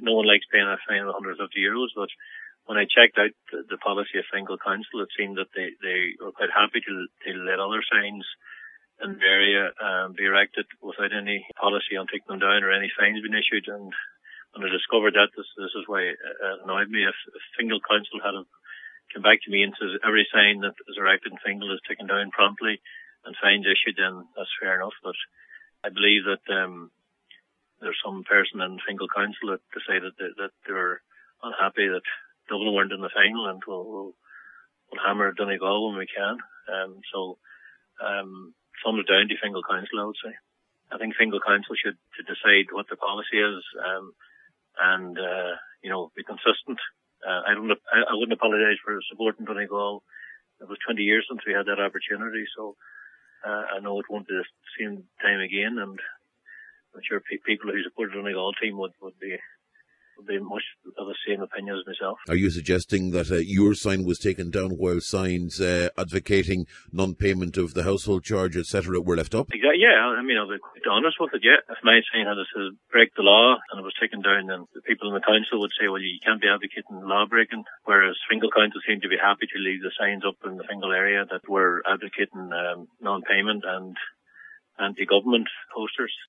no one likes paying a fine of €150, but when I checked out the policy of Fingal Council, it seemed that they were quite happy to let other signs in the area be erected without any policy on taking them down or any fines being issued. And when I discovered that, this is why it annoyed me. If Fingal Council had come back to me and says every sign that is erected in Fingal is taken down promptly and fines issued, then that's fair enough. But I believe that there's some person in Fingal Council that decided that they're unhappy that Dublin weren't in the final, and we'll hammer Donegal when we can. So sum it down to Fingal Council, I would say. I think Fingal Council should decide what the policy is and be consistent. I wouldn't apologise for supporting Donegal. It was 20 years since we had that opportunity, so I know it won't be the same time again, and I'm sure people who support the Donegal team would be much of the same opinion as myself. Are you suggesting that your sign was taken down while signs advocating non-payment of the household charge, etc., were left up? Exactly, yeah. I mean, I'll be quite honest with it, yeah. If my sign had to break the law and it was taken down, then the people in the council would say, well, you can't be advocating law breaking, whereas Fingal Council seemed to be happy to leave the signs up in the Fingal area that were advocating non-payment and anti-government posters.